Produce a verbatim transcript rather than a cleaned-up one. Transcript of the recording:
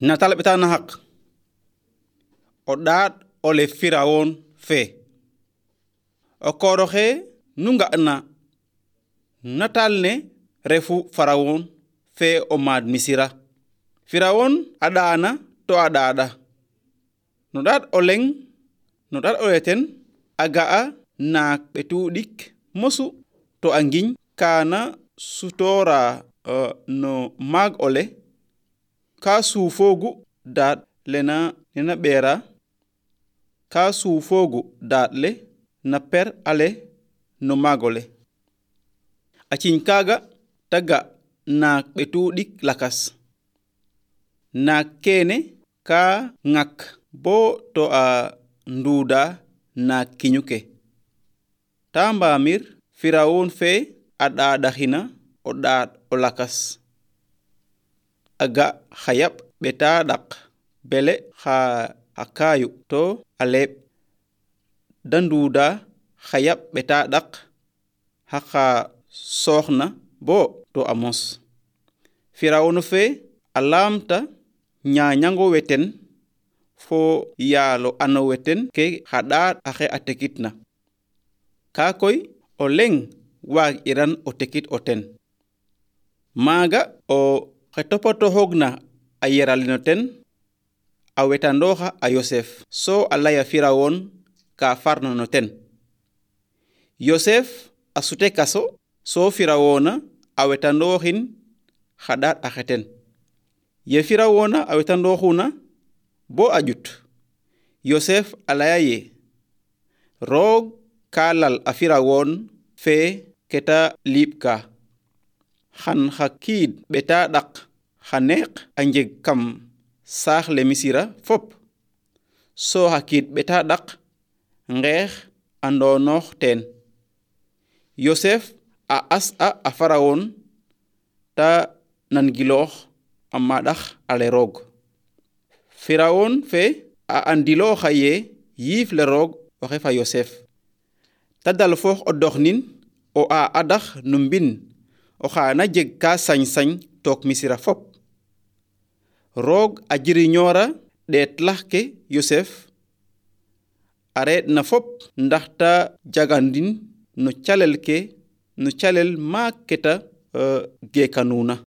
natal ɓeta na haq o ɗaat ole firawon fe o koroxe nu nga'na natal ne refu farawon fe o maad misira firawon a ɗaana to a ɗaɗa no ɗaat o leng no ɗaat o leten a ga'a naak ɓetuɗik mosu to a ngiñ kaana sutora uh, no maag ole ka suufogu daat lena nena ɓeera ka suufogu daat le na per ale no maag ole a ciñ kaaga taga naak ɓetuɗik lakas naak kene ka ŋak bo to a nduuda naak kiñuke ta mbaamir firawon fe a ɗaɗaxina o ɗaat o lakas a ga xa yaɓ ɓeta ɗaq bele xa xa kaayu to a leɓ da nduuda xa yaɓ ɓeta ɗaq xa xa sooxna bo to a mos firawon fe a laamta ñañango weten fo yaalo ano weten ke xa ɗaat axe a tekitna ka koy o leng waag iran o tekit o ten maaga o xe topatoxoogna a yeralino ten a wetandooxa a Yosef so a laya firawon ka farna no ten Yosef a sute kaso so firawona a wetandooxin xa ɗaat axe ten ye firawona a wetandooxuna bo a ƴut Yosef a laya ye roog ka lal a firawon fe keta liɓka xan xa kiid ɓeta ɗaq xa neeq a njeg kam saax le misira fop so xa kiid ɓeta ɗaq ngeex a ndonoox teen Yosef a as'a a farawon ta nangiloox a maɗax ale roog firawon fe a andilooxa ye yiif le roog oxe fa Yosef ta dal foox o doxnin o a adax no mbin oxa na jeg ka sañ-sañ took misira fop roog a jiriñoora ɗeet lax ke Yosef a reɗ na fop ndax ta jagandin no calel ke no calel maak ke ta uh, geekanuna